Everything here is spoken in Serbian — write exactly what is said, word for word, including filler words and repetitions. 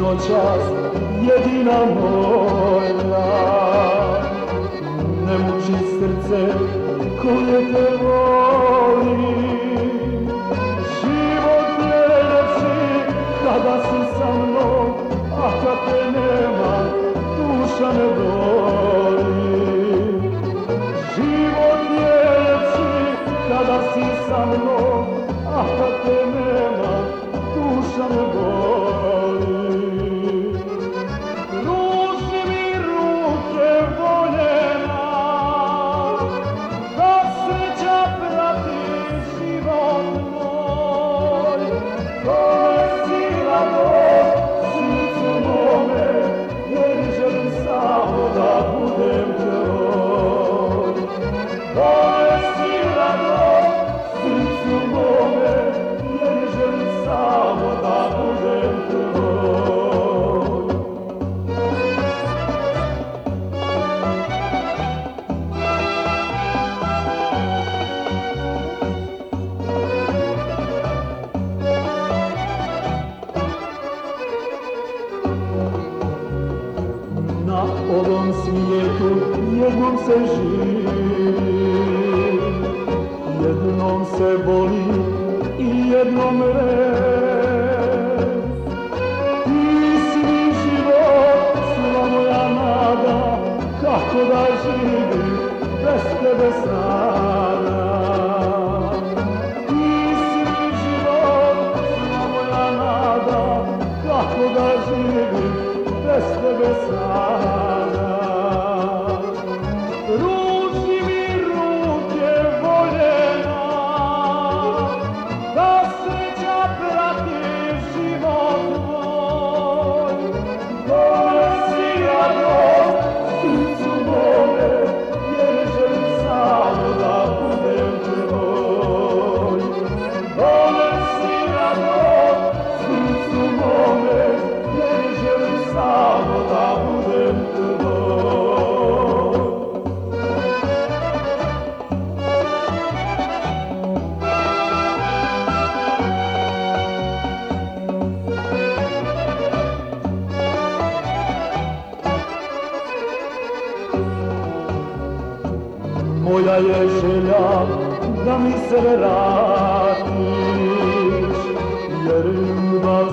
noćas jedina moja. Ne muči srce koje te voli, život je ljepši kada si sa mnom, a kad te nema, duša ne boli. Život je ljepši kada si sa mnom, a kad te nema, duša ne boli. Pruži mi ruke voljena, da sreća prati život moj. Donesi radost srcu mome, jer želim samo da budem tvoj. Donesi radost srcu mome, jer želim samo da budem tvoj. Na ovom svijetu jednom se živi, jednom se voli i jednom red. Ti si mi život, sva moja nada, kako da živim bez tebe sada. Ti si mi život, sva moja nada, kako da živim bez tebe sada. Pruži mi ruke voljena, da sreća prati život moj. Donesi radost srcu mome, jer želim samo da budem tvoj. Donesi radost srcu mome, jer želim samo da budem tvoj. Moja je želja da mi se vratiš, jer ljubav